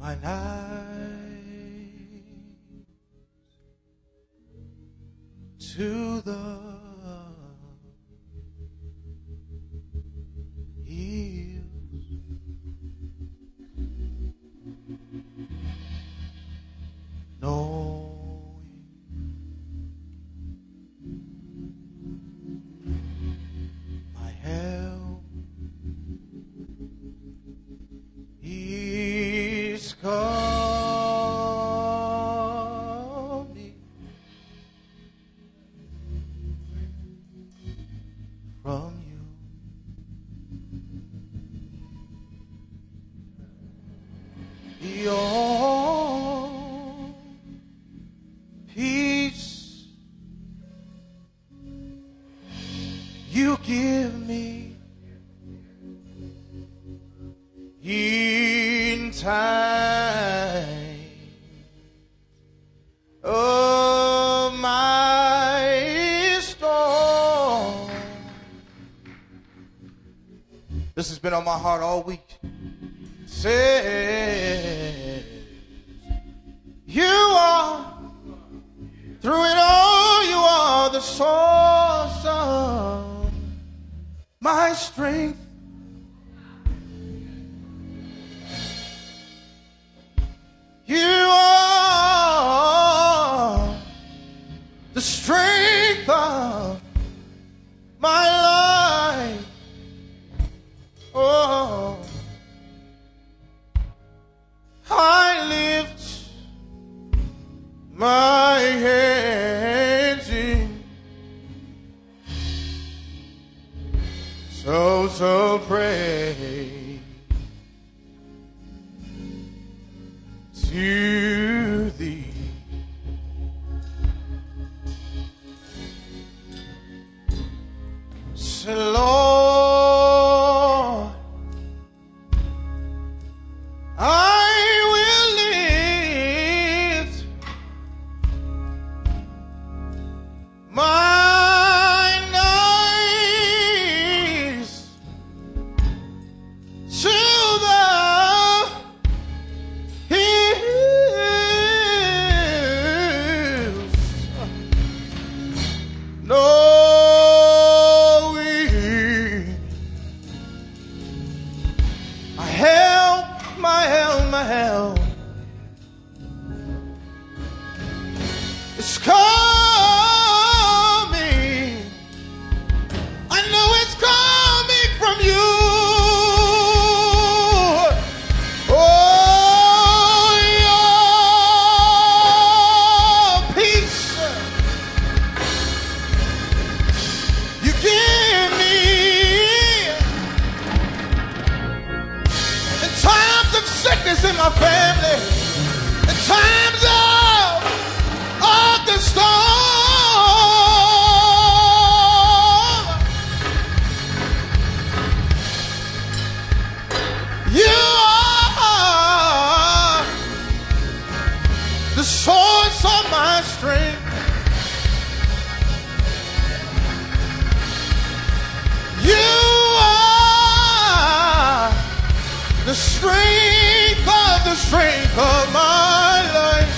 my night to the hills. Knowing my help is coming from you. Your peace you give me in time of my storm. This has been on my heart all week. Says you are, through it all, you are the source of my strength. You are the strength of my life. Oh, I lift my hands in so praise to thee. Say, Lord, I will lift mine eyes to the hills, knowing my help is coming. I know it's coming from you. Oh, your peace you give me in times of sickness in my family, in times of the storm. You are the source of my strength. You are the strength of my life.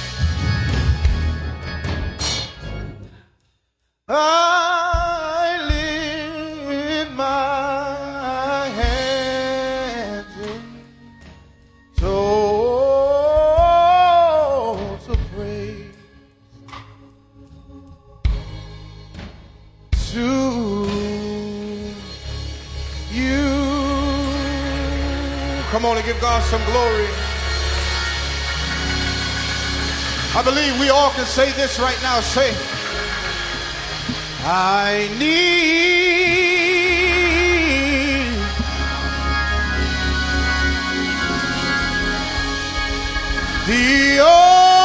I lift my hands in total praise to you. Come on and give God some glory. I believe we all can say this right now. Say, I need thee, oh,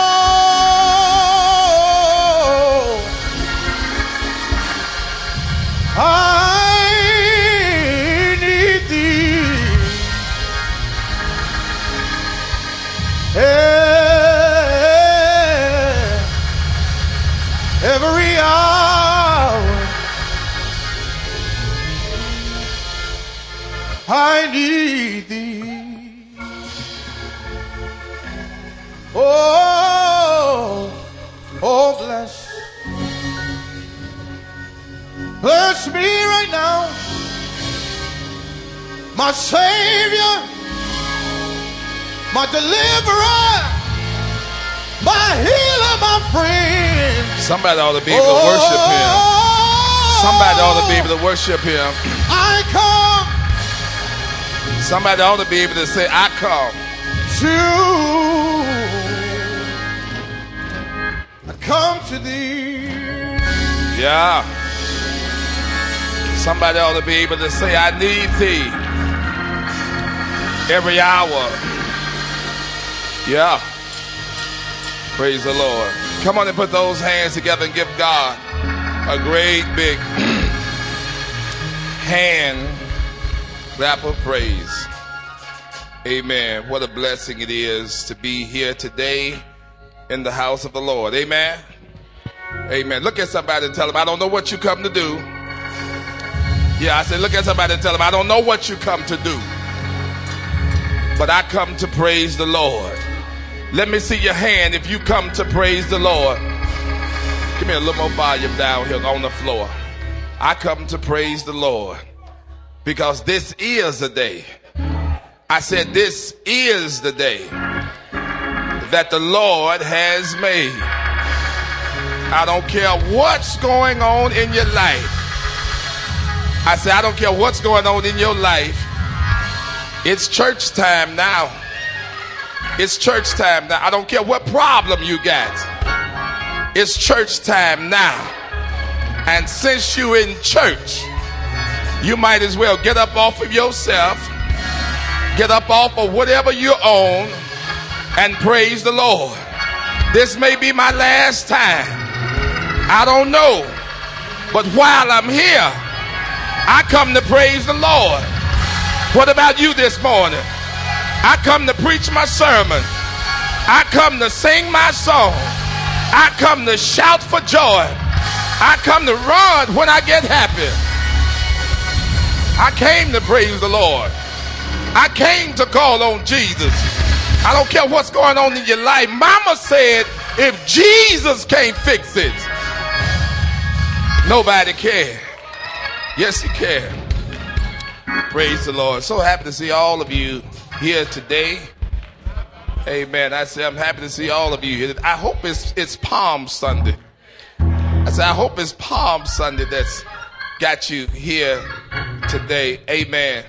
I need thee every hour. I need thee. my Savior, my deliverer, my healer, my friend. Somebody ought to be able to worship him. Somebody ought to be able to worship him. I come. Somebody ought to be able to say, I come. I come to thee. Yeah. Somebody ought to be able to say, I need thee every hour. Yeah. Praise the Lord. Come on and put those hands together and give God a great big hand clap of praise. Amen. What a blessing it is to be here today in the house of the Lord. Amen. Amen. Look at somebody and tell them, I don't know what you come to do. Yeah, I said, look at somebody and tell them, I don't know what you come to do, but I come to praise the Lord. Let me see your hand if you come to praise the Lord. Give me a little more volume down here on the floor. I come to praise the Lord because this is the day. I said, this is the day that the Lord has made. I don't care what's going on in your life. I said, I don't care what's going on in your life. It's church time now. It's church time now. I don't care what problem you got. It's church time now. And since you're in church, you might as well get up off of yourself, get up off of whatever you own, and praise the Lord. This may be my last time. I don't know. But while I'm here, I come to praise the Lord. What about you this morning? I come to preach my sermon. I come to sing my song. I come to shout for joy. I come to run when I get happy. I came to praise the Lord. I came to call on Jesus. I don't care what's going on in your life. Mama said, if Jesus can't fix it, nobody can. Yes, he can. Praise the Lord. So happy to see all of you here today. Amen. I say I'm happy to see all of you here. I hope it's Palm Sunday. I say I hope it's Palm Sunday that's got you here today. Amen.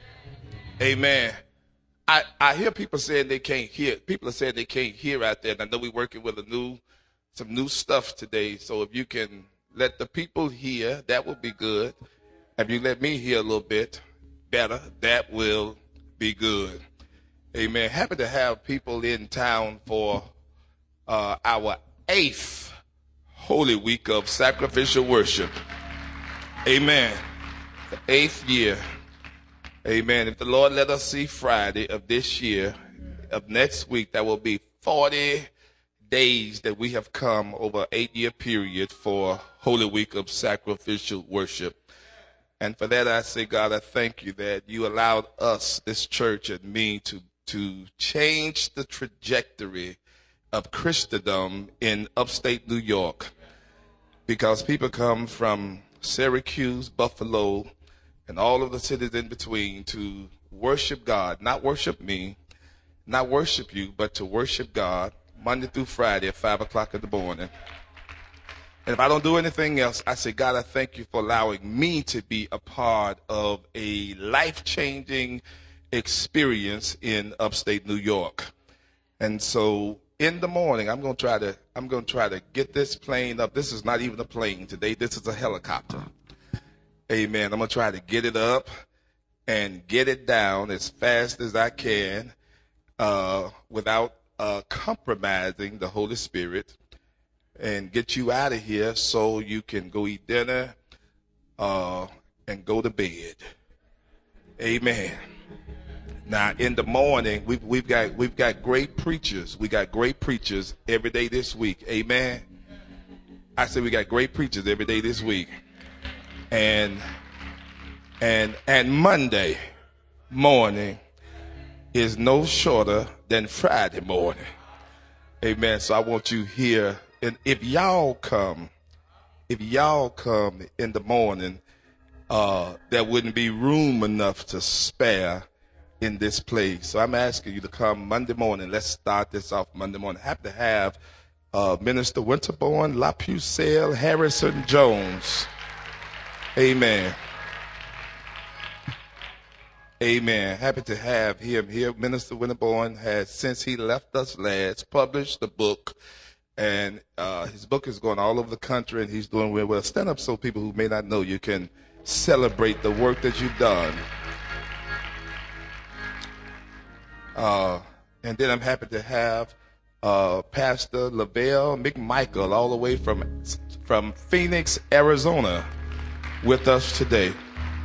Amen. I hear people saying they can't hear. People are saying they can't hear out there. And I know we're working with some new stuff today. So if you can let the people hear, that will be good. If you let me hear a little bit better, that will be good. Amen. Happy to have people in town for our 8th Holy Week of Sacrificial Worship. Amen. The 8th year. Amen. If the Lord let us see Friday of this year, of next week, that will be 40 days that we have come over an 8-year period for Holy Week of Sacrificial Worship. And for that, I say, God, I thank you that you allowed us, this church and me, to change the trajectory of Christendom in upstate New York. Because people come from Syracuse, Buffalo, and all of the cities in between to worship God, not worship me, not worship you, but to worship God Monday through Friday at 5 o'clock in the morning. And if I don't do anything else, I say, God, I thank you for allowing me to be a part of a life-changing experience in upstate New York. And so in the morning, I'm going to try to get this plane up. This is not even a plane today. This is a helicopter. Amen. I'm going to try to get it up and get it down as fast as I can without compromising the Holy Spirit, and get you out of here so you can go eat dinner and go to bed. Amen. Now in the morning, we've got great preachers. We got great preachers every day this week. Amen. I said we got great preachers every day this week. And Monday morning is no shorter than Friday morning. Amen. So I want you here. And if y'all come in the morning, there wouldn't be room enough to spare in this place. So I'm asking you to come Monday morning. Let's start this off Monday morning. Happy to have Minister Winterborn, LaPucelle, Harrison Jones. Amen. Amen. Happy to have him here. Minister Winterborn has, since he left us last, published the book. And his book is going all over the country, and he's doing real well. Stand up so people who may not know you can celebrate the work that you've done. And then I'm happy to have Pastor Lavelle McMichael, all the way from Phoenix, Arizona, with us today.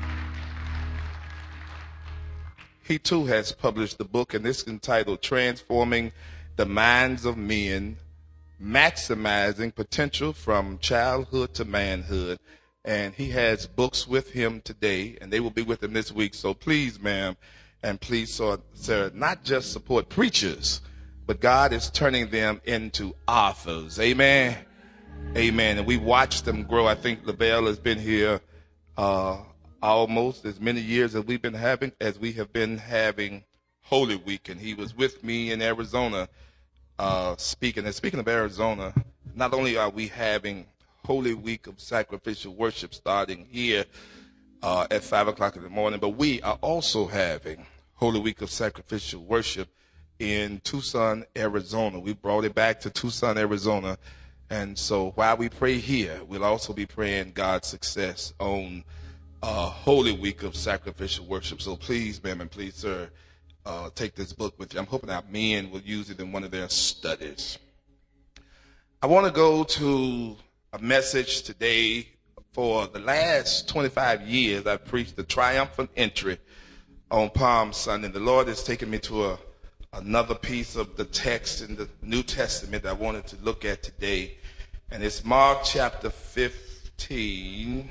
He too has published the book, and it's entitled Transforming the Minds of Men, Maximizing Potential from Childhood to Manhood. And he has books with him today, and they will be with him this week. So please, ma'am, and please, sir, not just support preachers, but God is turning them into authors. Amen. Amen. And we watched them grow. I think Lavelle has been here almost as many years as we have been having Holy Week. And he was with me in Arizona speaking. And speaking of Arizona, not only are we having Holy Week of Sacrificial Worship starting here at 5 o'clock in the morning, but we are also having Holy Week of Sacrificial Worship in Tucson, Arizona. We brought it back to Tucson, Arizona. And so while we pray here, we'll also be praying God's success on Holy Week of Sacrificial Worship. So please, ma'am, and please, sir, take this book with you. I'm hoping our men will use it in one of their studies. I want to go to a message today. For the last 25 years, I've preached the triumphant entry on Palm Sunday. The Lord has taken me to another piece of the text in the New Testament I wanted to look at today. And it's Mark chapter 15.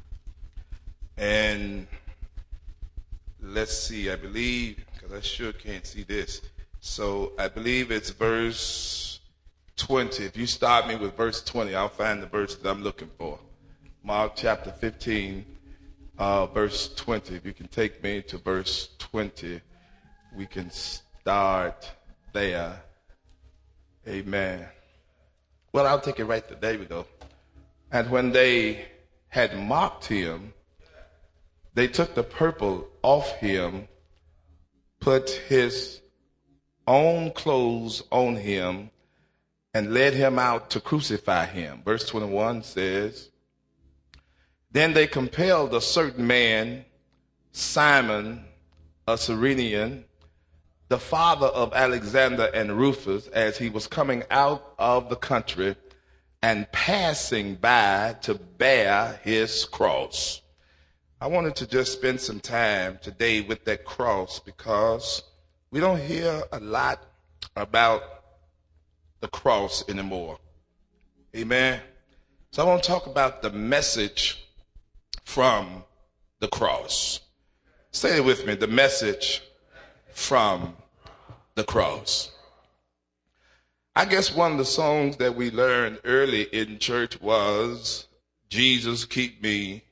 And let's see, I believe, because I sure can't see this. So I believe it's verse 20. If you start me with verse 20, I'll find the verse that I'm looking for. Mark chapter 15, verse 20. If you can take me to verse 20, we can start there. Amen. Well, I'll take it right there. There we go. And when they had mocked him, they took the purple off him, put his own clothes on him, and led him out to crucify him. Verse 21 says, Then they compelled a certain man, Simon, a Cyrenian, the father of Alexander and Rufus, as he was coming out of the country and passing by, to bear his cross. I wanted to just spend some time today with that cross because we don't hear a lot about the cross anymore. Amen. So I want to talk about the message from the cross. Say it with me, the message from the cross. I guess one of the songs that we learned early in church was, Jesus, keep me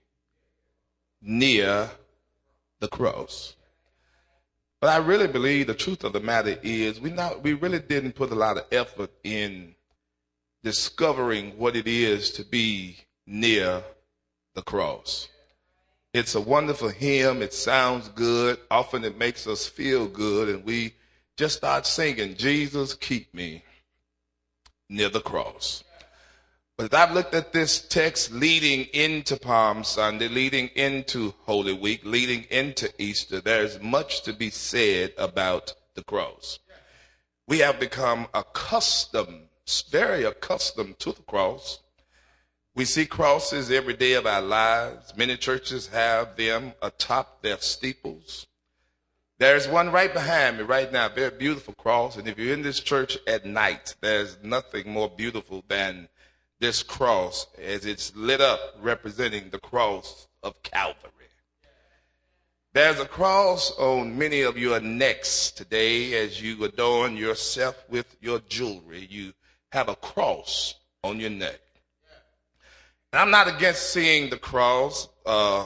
near the cross. But I really believe the truth of the matter is we really didn't put a lot of effort in discovering what it is to be near the cross. It's a wonderful hymn. It sounds good. Often it makes us feel good, and we just start singing, Jesus, keep me near the cross. But as I've looked at this text leading into Palm Sunday, leading into Holy Week, leading into Easter, there's much to be said about the cross. We have become very accustomed to the cross. We see crosses every day of our lives. Many churches have them atop their steeples. There's one right behind me right now, a very beautiful cross. And if you're in this church at night, there's nothing more beautiful than this cross as it's lit up, representing the cross of Calvary. There's a cross on many of your necks today as you adorn yourself with your jewelry. You have a cross on your neck. And I'm not against seeing the cross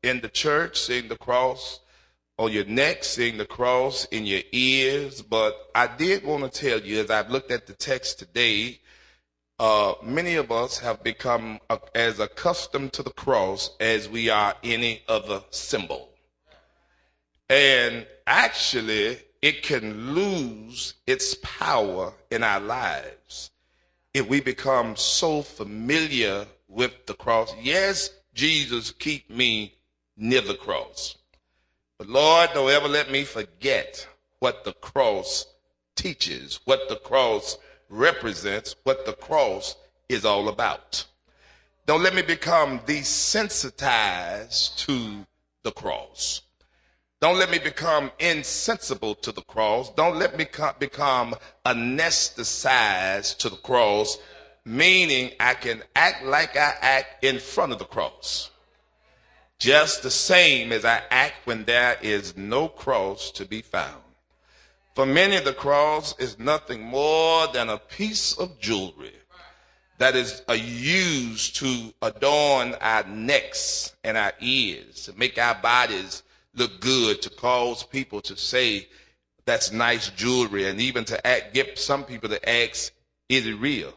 in the church, seeing the cross on your neck, seeing the cross in your ears. But I did want to tell you, as I've looked at the text today, many of us have become as accustomed to the cross as we are any other symbol. And actually, it can lose its power in our lives if we become so familiar with the cross. Yes, Jesus, keep me near the cross. But Lord, don't ever let me forget what the cross teaches, what the cross represents, what the cross is all about. Don't let me become desensitized to the cross. Don't let me become insensible to the cross. Don't let me become anesthetized to the cross, meaning I can act like I act in front of the cross, just the same as I act when there is no cross to be found. For many, the cross is nothing more than a piece of jewelry that is used to adorn our necks and our ears, to make our bodies look good, to cause people to say that's nice jewelry, and even to get some people to ask, is it real?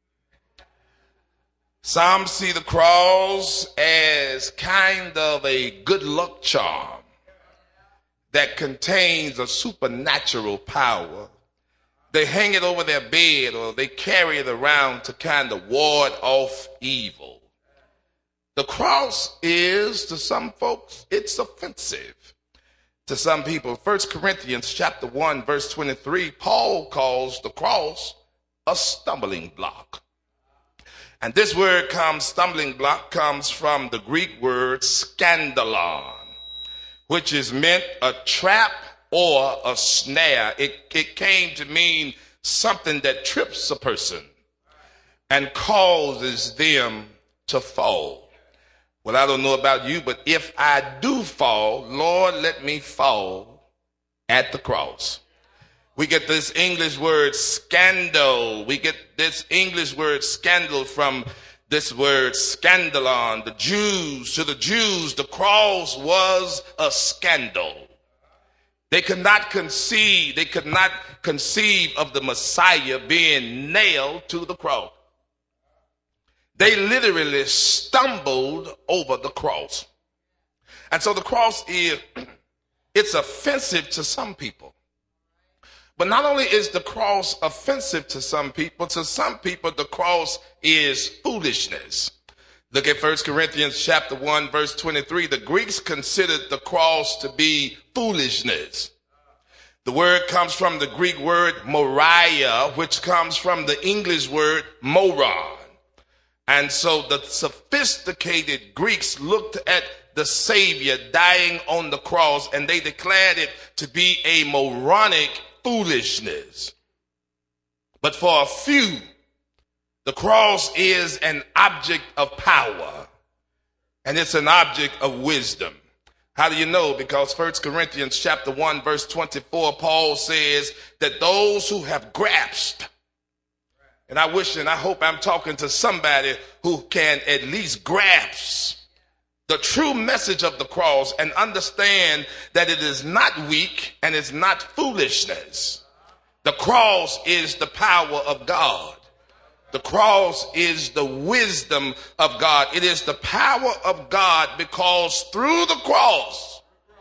Some see the cross as kind of a good luck charm that contains a supernatural power. They hang it over their bed, or they carry it around to kind of ward off evil. The cross is, to some folks, it's offensive. To some people, 1 Corinthians chapter 1, verse 23, Paul calls the cross a stumbling block. And this word stumbling block comes from the Greek word scandalon, which is meant a trap or a snare. It came to mean something that trips a person and causes them to fall. Well, I don't know about you, but if I do fall, Lord, let me fall at the cross. We get this English word scandal. We get this English word scandal from this word scandalon. To the Jews, the cross was a scandal. They could not conceive of the Messiah being nailed to the cross. They literally stumbled over the cross. And so the cross it's offensive to some people. But not only is the cross offensive to some people the cross is foolishness. Look at 1 Corinthians chapter 1, verse 23. The Greeks considered the cross to be foolishness. The word comes from the Greek word moriah, which comes from the English word moron. And so the sophisticated Greeks looked at the Savior dying on the cross, and they declared it to be a moronic foolishness. But for a few, the cross is an object of power, and it's an object of wisdom. How do you know? Because 1 Corinthians chapter 1, verse 24, Paul says that those who have grasped, and I wish and I hope I'm talking to somebody who can at least grasp the true message of the cross and understand that it is not weak and it's not foolishness. The cross is the power of God. The cross is the wisdom of God. It is the power of God, because through the cross,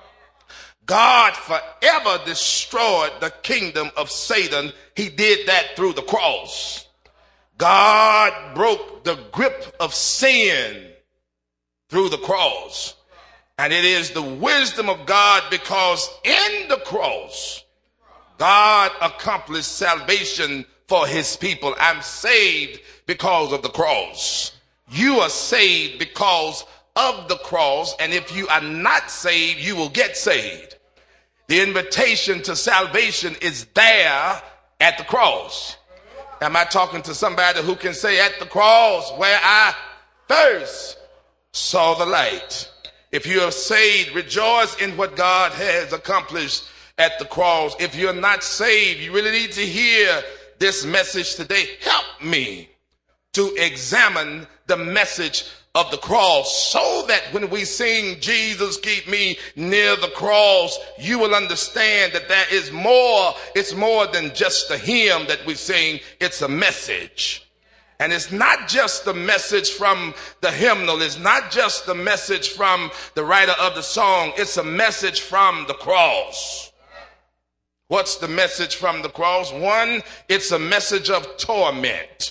God forever destroyed the kingdom of Satan. He did that through the cross. God broke the grip of sin through the cross. And it is the wisdom of God, because in the cross, God accomplished salvation for his people. I'm saved because of the cross. You are saved because of the cross. And if you are not saved, you will get saved. The invitation to salvation is there at the cross. Am I talking to somebody who can say, at the cross where I first saw the light? If you are saved, rejoice in what God has accomplished at the cross. If you're not saved, you really need to hear this message today. Help me to examine the message of the cross, so that when we sing Jesus keep me near the cross, you will understand that there is more. It's more than just a hymn that we sing. It's a message. And it's not just the message from the hymnal. It's not just the message from the writer of the song. It's a message from the cross. What's the message from the cross? One, it's a message of torment.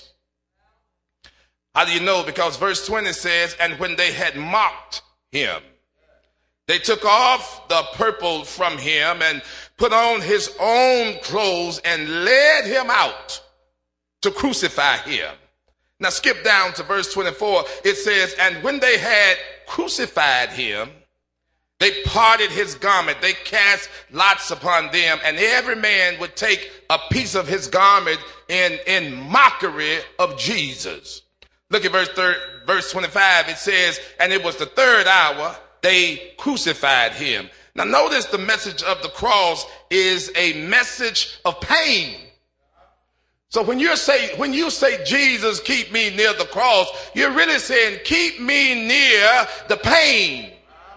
How do you know? Because verse 20 says, and when they had mocked him, they took off the purple from him and put on his own clothes and led him out to crucify him. Now skip down to verse 24. It says, and when they had crucified him, they parted his garment. They cast lots upon them, and every man would take a piece of his garment in mockery of Jesus. Look at verse 25. It says, and it was the third hour they crucified him. Now notice the message of the cross is a message of pain. So when you say Jesus keep me near the cross, you're really saying keep me near the pain.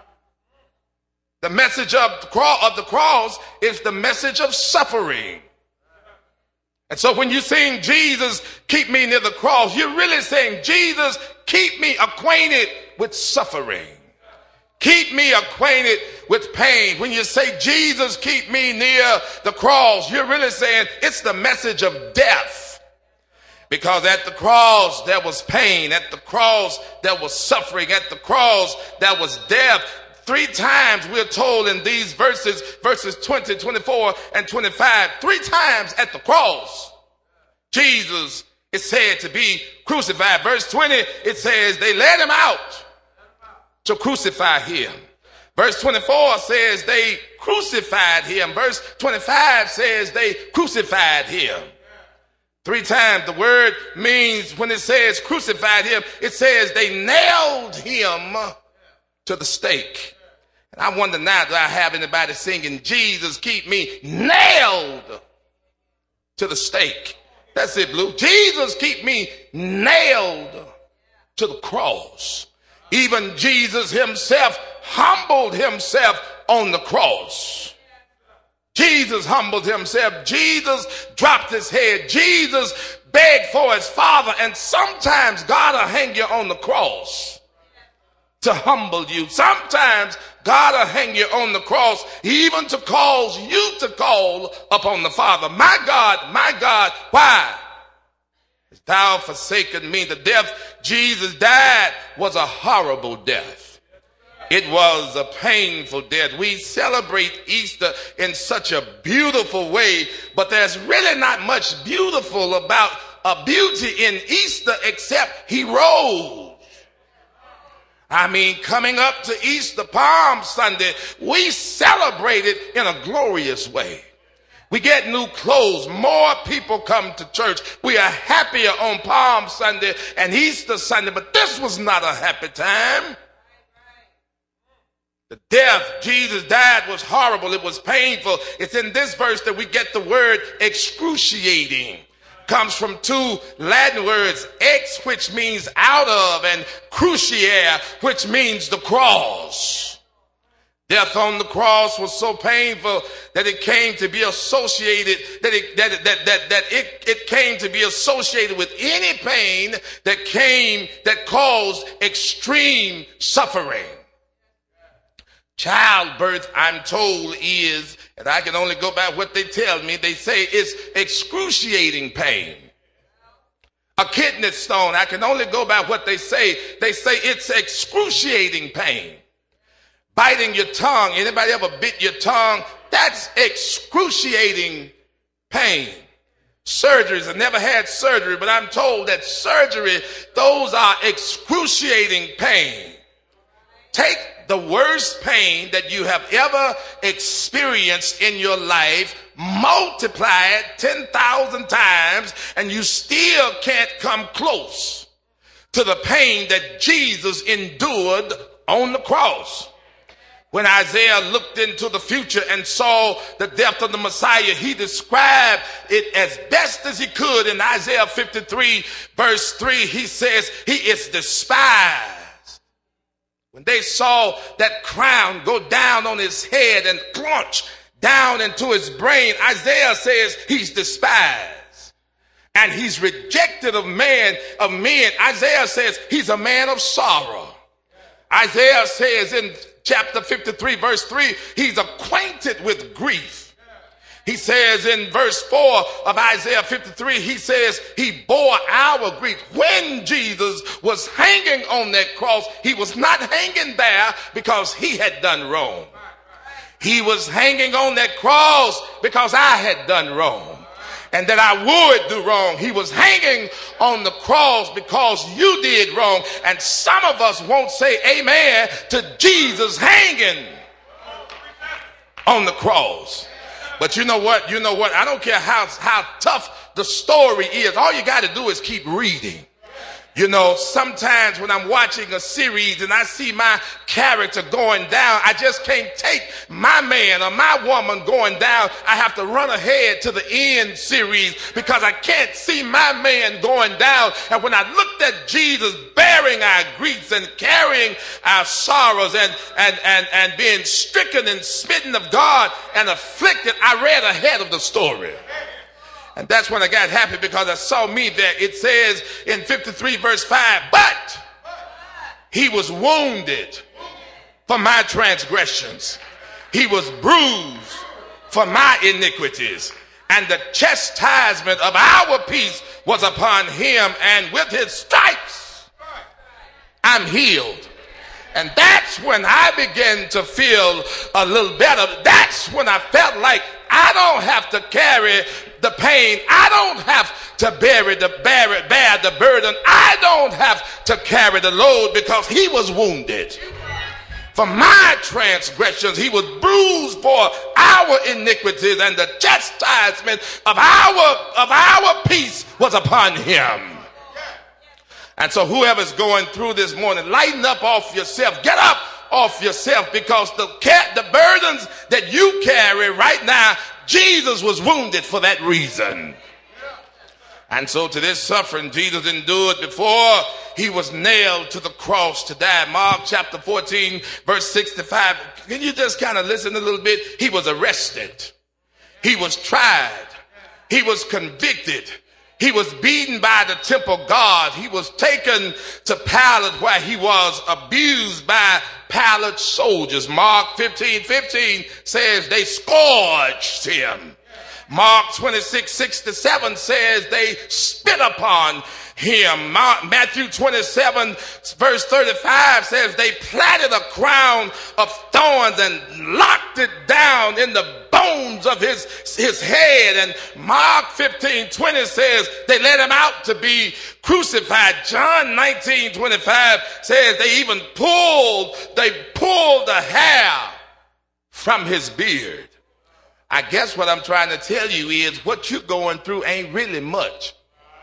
The message of the cross is the message of suffering. And so when you sing Jesus keep me near the cross, you're really saying Jesus keep me acquainted with suffering. Keep me acquainted with pain. When you say Jesus keep me near the cross, you're really saying it's the message of death. Because at the cross there was pain. At the cross there was suffering. At the cross there was death. 3 times we're told in these verses 20, 24, and 25, 3 times at the cross, Jesus is said to be crucified. Verse 20, it says they led him out to crucify him. Verse 24 says they crucified him. Verse 25 says they crucified him. 3 times the word means, when it says crucified him, it says they nailed him to the stake. And I wonder now, do I have anybody singing Jesus keep me nailed to the stake? That's it, Blue. Jesus keep me nailed to the cross. Even Jesus himself humbled himself on the cross. Jesus humbled himself. Jesus dropped his head. Jesus begged for his Father. And sometimes God will hang you on the cross to humble you. Sometimes God will hang you on the cross even to cause you to call upon the Father. My God, why hast thou forsaken me? The death Jesus died was a horrible death. It was a painful death. We celebrate Easter in such a beautiful way, but there's really not much beautiful about a beauty in Easter except he rose. I mean, coming up to Easter, Palm Sunday, we celebrate it in a glorious way. We get new clothes. More people come to church. We are happier on Palm Sunday and Easter Sunday, but this was not a happy time. The death Jesus died was horrible. It was painful. It's in this verse that we get the word excruciating. Comes from 2 Latin words, ex, which means out of, and cruciare, which means the cross. Death on the cross was so painful that it came to be associated, it came to be associated with any pain that caused extreme suffering. Childbirth, I'm told, is, and I can only go by what they tell me, they say it's excruciating pain. A kidney stone, I can only go by what they say. They say it's excruciating pain. Biting your tongue, anybody ever bit your tongue? That's excruciating pain. Surgeries, I never had surgery, but I'm told that surgery, those are excruciating pain. Take the worst pain that you have ever experienced in your life, multiply it 10,000 times, and you still can't come close to the pain that Jesus endured on the cross. When Isaiah looked into the future and saw the death of the Messiah, he described it as best as he could. In Isaiah 53 verse 3, he says he is despised When they saw that crown go down on his head and plunge down into his brain, Isaiah says he's despised and he's rejected of men. Isaiah says he's a man of sorrow. Isaiah says in chapter 53, verse 3, he's acquainted with grief. He says in verse 4 of Isaiah 53, he says he bore our grief. When Jesus was hanging on that cross, he was not hanging there because he had done wrong. He was hanging on that cross because I had done wrong and that I would do wrong. He was hanging on the cross because you did wrong. And some of us won't say amen to Jesus hanging on the cross. But you know what? I don't care how tough the story is. All you got to do is keep reading. You know, sometimes when I'm watching a series and I see my character going down, I just can't take my man or my woman going down. I have to run ahead to the end series because I can't see my man going down. And when I looked at Jesus bearing our griefs and carrying our sorrows and being stricken and smitten of God and afflicted, I read ahead of the story. And that's when I got happy because I saw me there. It says in 53 verse 5, but he was wounded for my transgressions. He was bruised for my iniquities. And the chastisement of our peace was upon him. And with his stripes, I'm healed. And that's when I began to feel a little better. That's when I felt like I don't have to carry the pain. I don't have to bear the burden. I don't have to carry the load because he was wounded for my transgressions. He was bruised for our iniquities, and the chastisement of our peace was upon him. And so whoever's going through this morning, lighten up off yourself. Get up off yourself because the burdens that you carry right now, Jesus was wounded for that reason. And so to this suffering Jesus endured before he was nailed to the cross to die. Mark chapter 14, verse 65. Can you just kind of listen a little bit? He was arrested. He was tried. He was convicted. He was beaten by the temple guard. He was taken to Pilate where he was abused by Pilate's soldiers. Mark 15:15 says they scourged him. Mark 26:67 says they spit upon him. Matthew 27 verse 35 says they platted a crown of thorns and locked it down in the bones of his head. And Mark 15:20 says they let him out to be crucified. John 19:25 says they even pulled the hair from his beard. I guess what I'm trying to tell you is what you're going through ain't really much.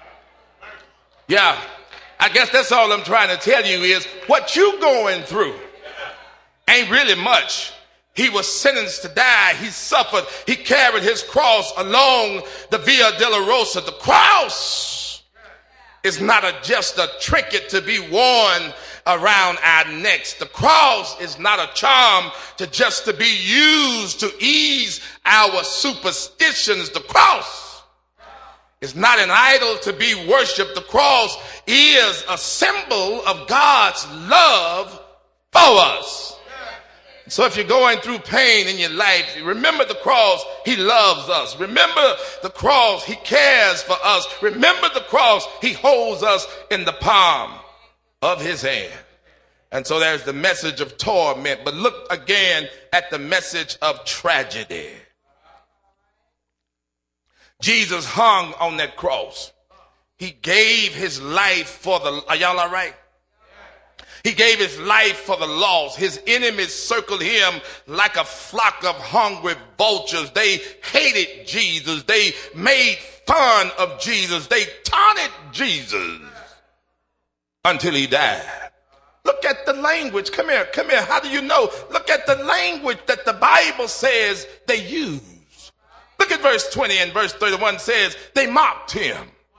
Yeah, I guess that's all I'm trying to tell you is what you're going through ain't really much. He was sentenced to die. He suffered. He carried his cross along the Via Dolorosa. The cross is not just a trinket to be worn around our necks. The cross is not a charm to be used to ease our superstitions. The cross is not an idol to be worshiped. The cross is a symbol of God's love for us. So if you're going through pain in your life, remember the cross. He loves us. Remember the cross. He cares for us. Remember the cross. He holds us in the palm of his hand. And so there's the message of torment. But look again at the message of tragedy. Jesus hung on that cross. He gave his life for are y'all all right? He gave his life for the lost. His enemies circled him like a flock of hungry vultures. They hated Jesus. They made fun of Jesus. They taunted Jesus until he died. Look at the language. Come here. How do you know? Look at the language that the Bible says they use. Look at verse 20 and verse 31 says they mocked him.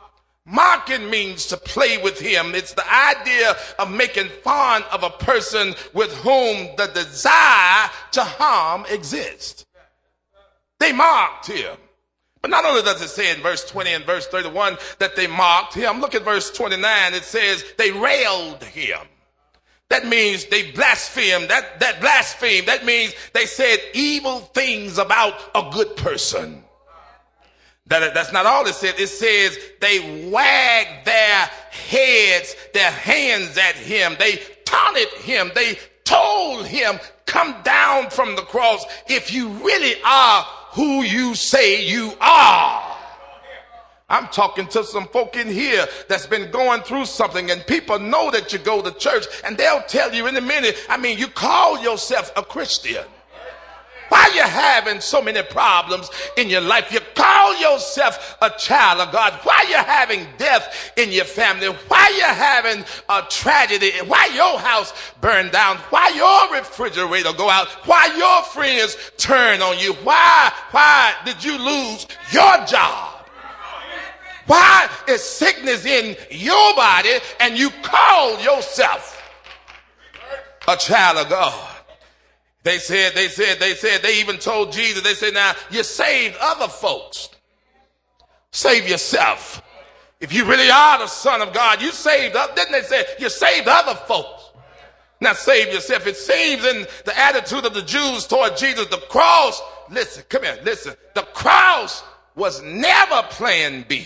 Mocking means to play with him. It's the idea of making fun of a person with whom the desire to harm exists. They mocked him. But not only does it say in verse 20 and verse 31 that they mocked him, look at verse 29. It says they railed him. That means they blasphemed. That blaspheme, that means they said evil things about a good person. That's not all it said. It says they wagged their heads, their hands at him. They taunted him. They told him, come down from the cross if you really are who you say you are. I'm talking to some folk in here that's been going through something, and people know that you go to church, and they'll tell you in a minute, you call yourself a Christian. Why are you having so many problems in your life? You call yourself a child of God. Why are you having death in your family? Why are you having a tragedy? Why your house burned down? Why your refrigerator go out? Why your friends turn on you? Why did you lose your job? Why is sickness in your body and you call yourself a child of God? They even told Jesus, they said, now you saved other folks. Save yourself. If you really are the Son of God, you saved up. Didn't they say you saved other folks? Now save yourself. It seems in the attitude of the Jews toward Jesus, the cross, listen, come here, listen. The cross was never plan B.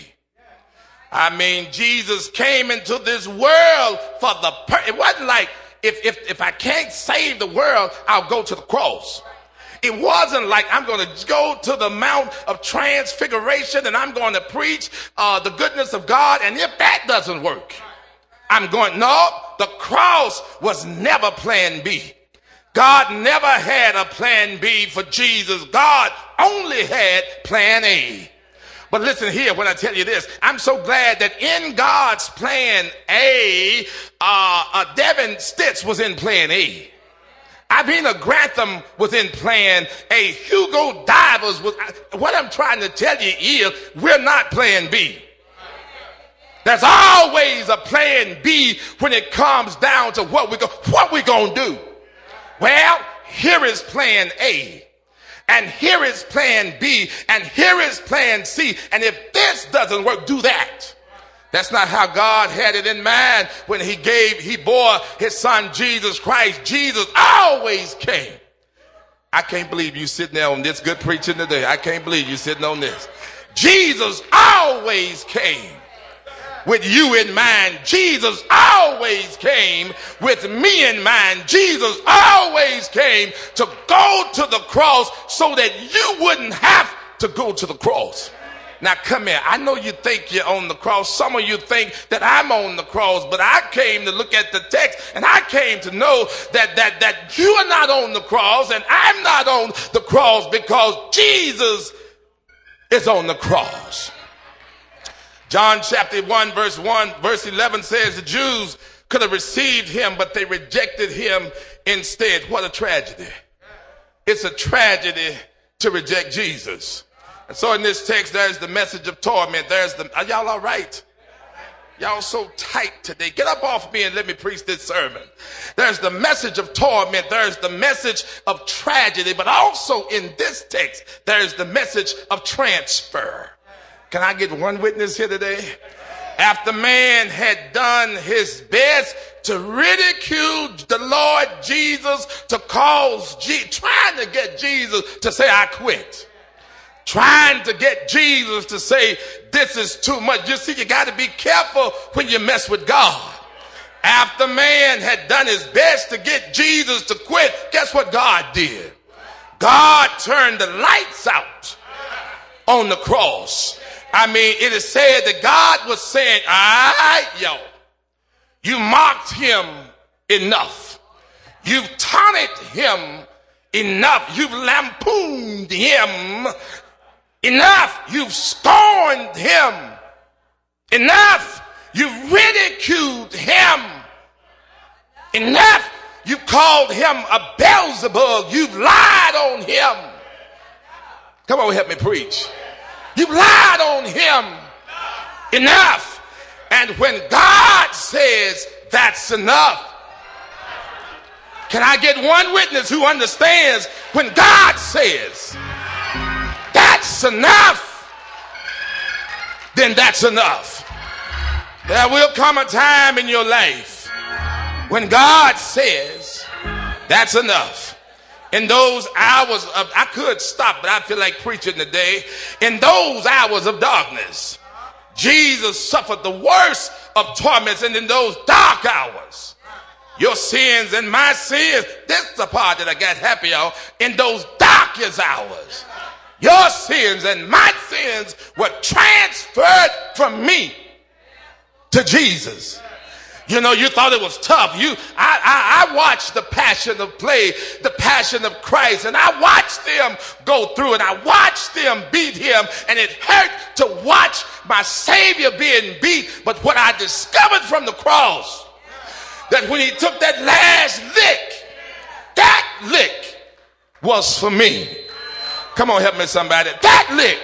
Jesus came into this world for it wasn't like, if I can't save the world, I'll go to the cross. It wasn't like I'm going to go to the Mount of Transfiguration and I'm going to preach the goodness of God. And if that doesn't work, no, the cross was never plan B. God never had a plan B for Jesus. God only had plan A. But listen here when I tell you this. I'm so glad that in God's plan A, Devin Stitz was in plan A. Ivina Grantham was in plan A. Hugo Divers was. What I'm trying to tell you is we're not plan B. There's always a plan B when it comes down to what we gonna do. Well, here is plan A. And here is plan B, and here is plan C. And if this doesn't work, do that. That's not how God had it in mind when he bore his son Jesus Christ. Jesus always came. I can't believe you sitting there on this good preaching today. I can't believe you sitting on this. Jesus always came with you in mind. Jesus always came with me in mind. Jesus always came to go to the cross so that you wouldn't have to go to the cross. Now come here. I know you think you're on the cross. Some of you think that I'm on the cross, but I came to look at the text and I came to know that you are not on the cross and I'm not on the cross because Jesus is on the cross. John chapter 1 verse 11 says the Jews could have received him, but they rejected him instead. What a tragedy. It's a tragedy to reject Jesus. And so in this text, there's the message of torment. Are y'all all right? Y'all so tight today. Get up off me and let me preach this sermon. There's the message of torment. There's the message of tragedy. But also in this text, there's the message of transfer. Can I get one witness here today? After man had done his best to ridicule the Lord Jesus, trying to get Jesus to say, I quit. Trying to get Jesus to say, this is too much. You see, you got to be careful when you mess with God. After man had done his best to get Jesus to quit, guess what God did? God turned the lights out on the cross. It is said that God was saying, all right, y'all, you mocked him enough. You've taunted him enough. You've lampooned him enough. You've scorned him enough. You've ridiculed him enough. You called him a Beelzebub. You've lied on him. Come on, help me preach. You lied on him enough. And when God says that's enough, can I get one witness who understands when God says that's enough, then that's enough. There will come a time in your life when God says that's enough. In those hours of, I could stop, but I feel like preaching today. In those hours of darkness, Jesus suffered the worst of torments. And in those dark hours, your sins and my sins, this is the part that I got happy on. In those darkest hours, your sins and my sins were transferred from me to Jesus. You know, you thought it was tough. I watched the Passion of play, the Passion of Christ, and I watched them go through, and I watched them beat him, and it hurt to watch my Savior being beat. But what I discovered from the cross, that when he took that last lick, that lick was for me. Come on, help me somebody. That lick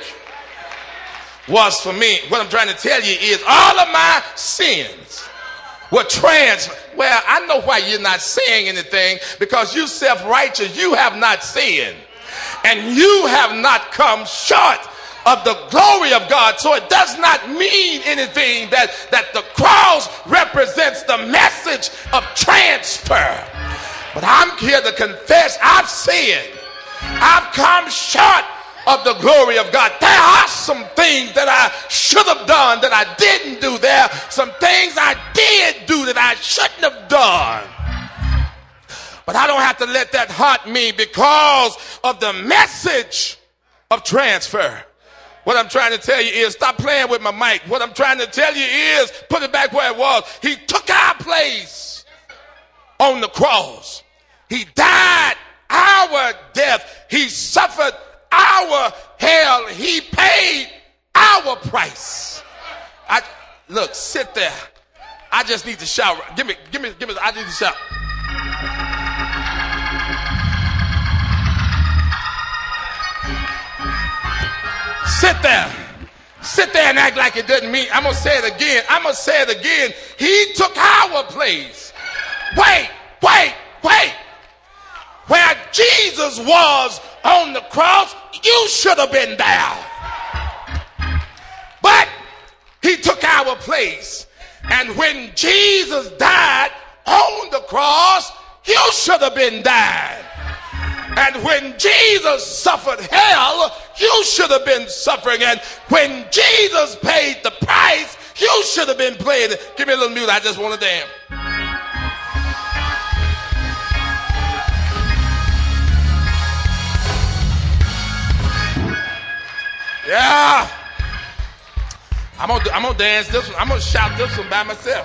was for me. What I'm trying to tell you is all of my sins were well, I know why you're not saying anything, because you self-righteous, you have not sinned, and you have not come short of the glory of God. So it does not mean anything that the cross represents the message of transfer. But I'm here to confess I've sinned. I've come short of the glory of God. There are some things that I should have done that I didn't do. There are some things I did do that I shouldn't have done. But I don't have to let that haunt me because of the message of transfer. What I'm trying to tell you is stop playing with my mic. What I'm trying to tell you is put it back where it was. He took our place on the cross. He died our death. He suffered our hell. He paid our price. Look, sit there. I just need to shout. Give me, I need to shout. Sit there and act like it doesn't mean. I'm going to say it again. He took our place. Wait. Where Jesus was on the cross, you should have been there. But he took our place. And when Jesus died on the cross, you should have been dead. And when Jesus suffered hell, you should have been suffering. And when Jesus paid the price, you should have been playing it. Give me a little music. I just want to dance. Yeah. I'm gonna dance this one. I'm gonna shout this one by myself.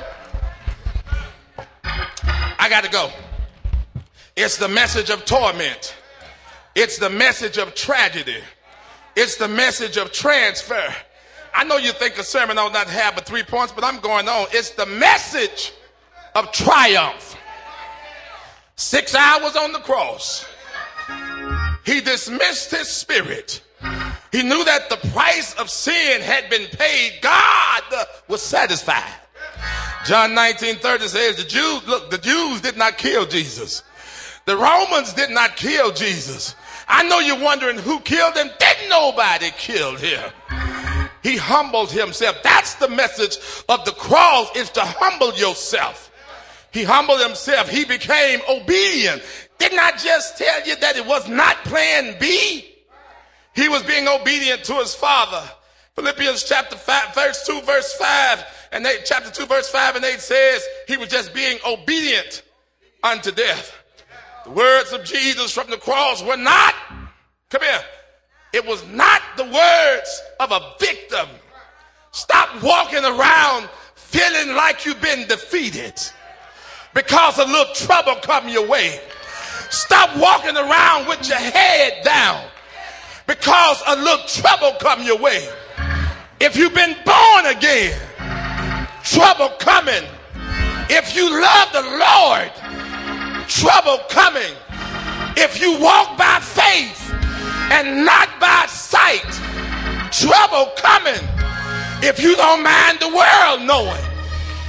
I gotta go. It's the message of torment. It's the message of tragedy. It's the message of transfer. I know you think a sermon ought not have but 3 points, but I'm going on. It's the message of triumph. 6 hours on the cross. He dismissed his spirit. He knew that the price of sin had been paid. God was satisfied. John 19:30 says the Jews did not kill Jesus. The Romans did not kill Jesus. I know you're wondering who killed him. Didn't nobody kill him. He humbled himself. That's the message of the cross, is to humble yourself. He humbled himself. He became obedient. Didn't I just tell you that it was not plan B? He was being obedient to his Father. Philippians chapter 5, verse 2, verse 5, and 8, chapter 2, verse 5 and 8 says he was just being obedient unto death. The words of Jesus from the cross were not, come here, it was not the words of a victim. Stop walking around feeling like you've been defeated because a little trouble come your way. Stop walking around with your head down because a little trouble come your way. If you've been born again, trouble coming. If you love the Lord, trouble coming. If you walk by faith and not by sight, trouble coming. If you don't mind the world knowing,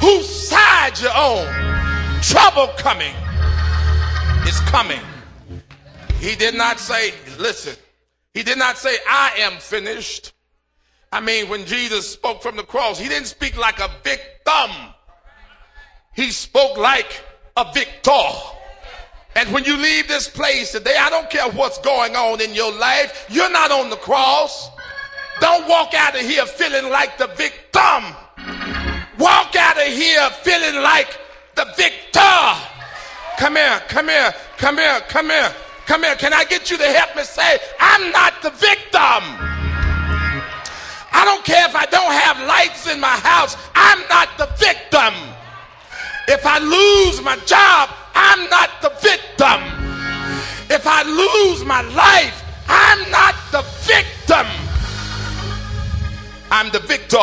whose side you're on. Trouble coming is coming. He did not say, listen, he did not say, I am finished. I mean, when Jesus spoke from the cross, he didn't speak like a victim. He spoke like a victor. And when you leave this place today, I don't care what's going on in your life. You're not on the cross. Don't walk out of here feeling like the victim. Walk out of here feeling like the victor. Come here, come here, come here, come here, come here. Can I get you to help me say, I'm not the victim. I don't care if I don't have lights in my house. I'm not the victim. If I lose my job, I'm not the victim. If I lose my life, I'm not the victim. I'm the victor.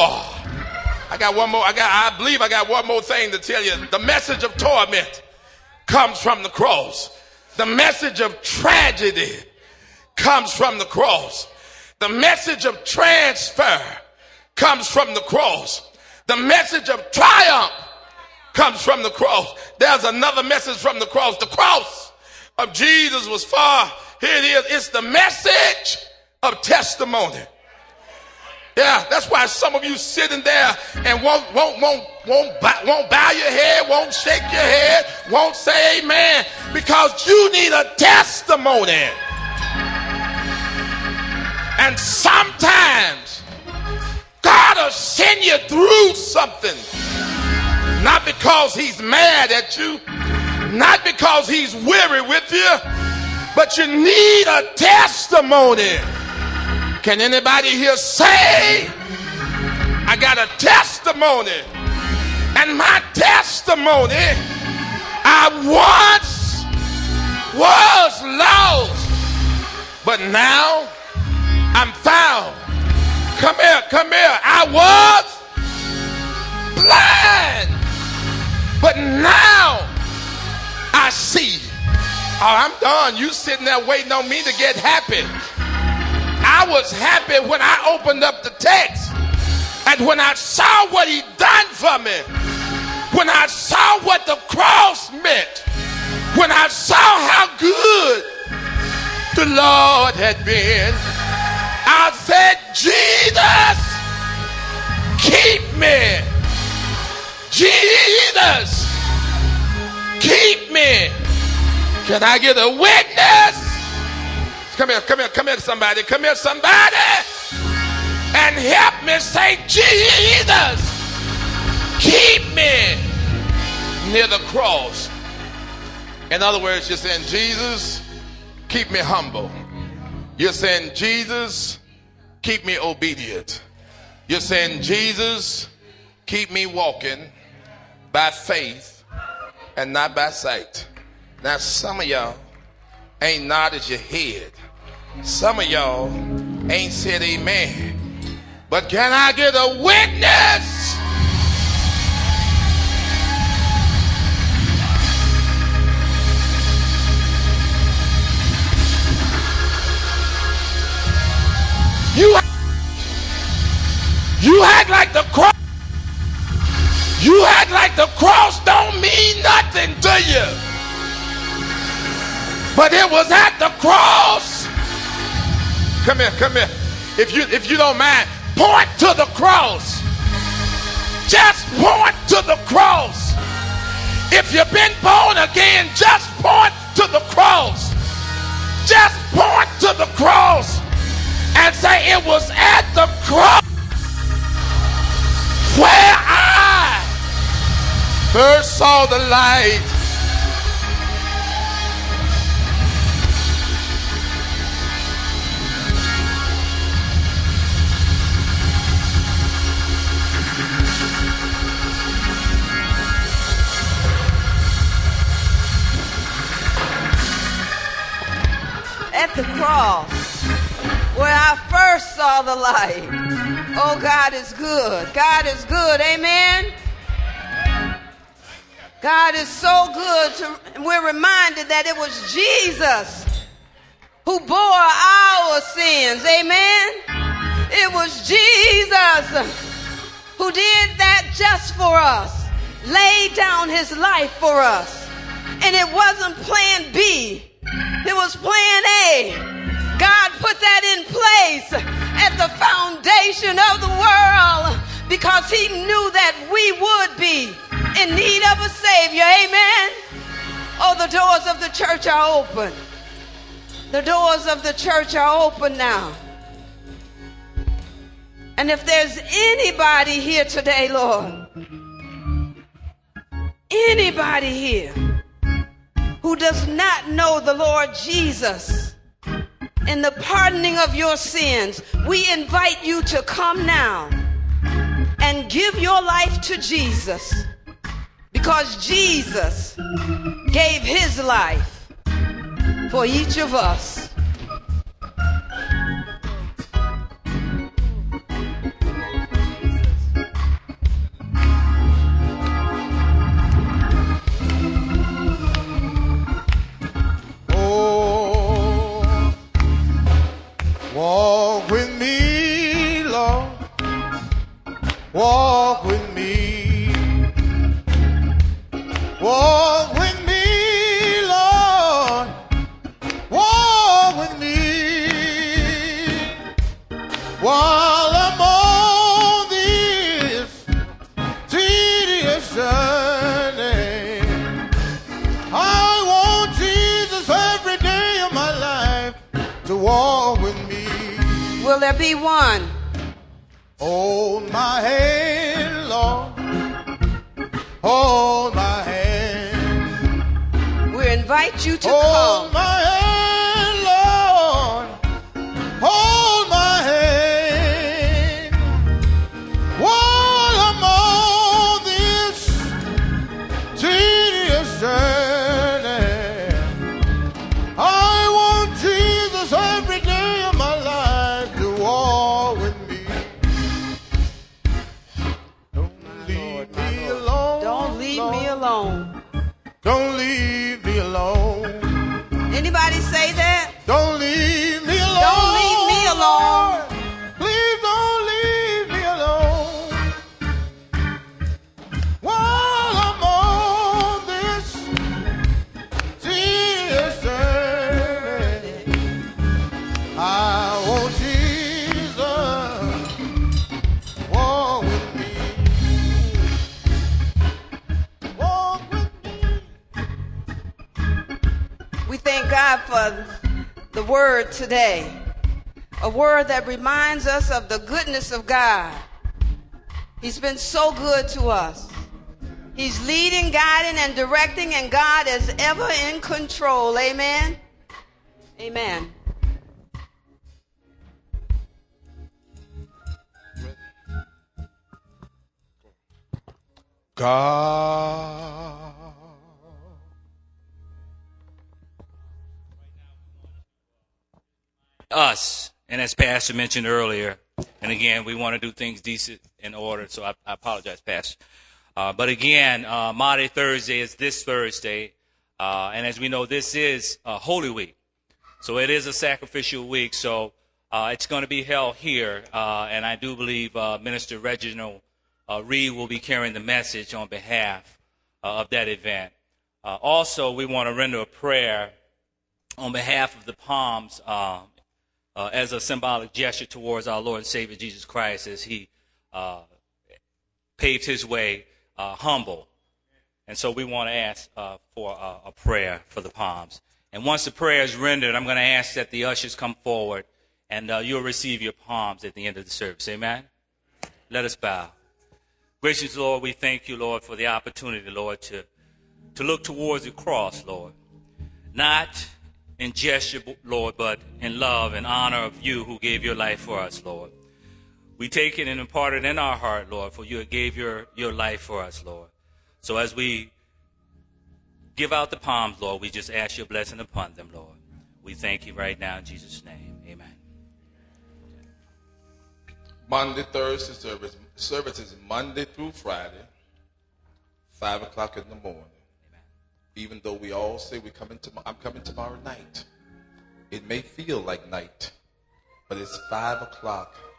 I believe I got one more thing to tell you. The message of torment comes from the cross. The message of tragedy comes from the cross. The message of transfer comes from the cross. The message of triumph comes from the cross. There's another message from the cross. The cross of Jesus was far. Here it is. It's the message of testimony. Yeah, that's why some of you sitting there and won't bow your head, won't shake your head, won't say amen, because you need a testimony. And sometimes God will send you through something, not because he's mad at you, not because he's weary with you, but you need a testimony. Can anybody here say, I got a testimony? And my testimony, I once was lost, but now I'm found. Come here, come here. I was blind, but now I see. Oh, I'm done. You sitting there waiting on me to get happy. I was happy when I opened up the text and when I saw what he done for me, when I saw what the cross meant, when I saw how good the Lord had been. I said, Jesus, keep me. Jesus, keep me. Can I get a witness? Come here, come here, come here, somebody. Come here, somebody. And help me say, Jesus, keep me near the cross. In other words, you're saying, Jesus, keep me humble. You're saying, Jesus, keep me obedient. You're saying, Jesus, keep me walking by faith and not by sight. Now, some of y'all ain't nodded your head. Some of y'all ain't said amen. But can I get a witness? You act like the cross. You act like the cross don't mean nothing to you. But it was at the cross. Come here, come here. If you don't mind, point to the cross. Just point to the cross. If you've been born again, just point to the cross. Just point to the cross and say, it was at the cross where I first saw the light. At the cross where I first saw the light. Oh, God is good. God is good. Amen. God is so good. We're reminded that it was Jesus who bore our sins. Amen. It was Jesus who did that just for us. laid down his life for us. And it wasn't plan B. It was plan A. God put that in place at the foundation of the world because he knew that we would be in need of a Savior. Amen. Oh, the doors of the church are open. The doors of the church are open now. And if there's anybody here today, Lord, anybody here who does not know the Lord Jesus and the pardoning of your sins, we invite you to come now and give your life to Jesus, because Jesus gave his life for each of us. Walk with me, Lord. Walk with me. Walk with me, Lord. Walk with me. While I'm on this tedious journey, I want Jesus every day of my life to walk with me. Will there be one? Hold my hand, Lord. Hold my hand. We invite you to Hold come. my hand, Lord. Hold my hand. While I'm on this tedious journey, I want Jesus every day of my life to walk with me. Don't leave me alone. Don't leave me alone. Don't leave me alone. Anybody say that? Don't leave me alone. Don't leave me alone. Please don't leave me alone. While I'm on this tedious journey, I want Jesus walk with me. Walk with me. We thank God for the word today. A word that reminds us of the goodness of God. He's been so good to us. He's leading, guiding, and directing, and God is ever in control. Amen. Amen. God. Us, and as Pastor mentioned earlier, and again, we want to do things decent in order, so I apologize, Pastor. But again, Maundy Thursday is this Thursday, and as we know, this is Holy Week, so it is a sacrificial week, so it's going to be held here, and I do believe Minister Reginald Reed will be carrying the message on behalf of that event. Also, we want to render a prayer on behalf of the Palms as a symbolic gesture towards our Lord and Savior Jesus Christ as he paved his way humble. And so we want to ask for a prayer for the Palms. And once the prayer is rendered, I'm going to ask that the ushers come forward and you'll receive your palms at the end of the service. Amen? Let us bow. Gracious Lord, we thank you, Lord, for the opportunity, Lord, to look towards the cross, Lord. Not in gesture, Lord, but in love and honor of you who gave your life for us, Lord. We take it and impart it in our heart, Lord, for you gave your life for us, Lord. So as we give out the palms, Lord, we just ask your blessing upon them, Lord. We thank you right now in Jesus' name. Amen. Monday, Thursday service. Service is Monday through Friday, 5 o'clock in the morning. Even though we all say I'm coming tomorrow night. It may feel like night, but it's 5 o'clock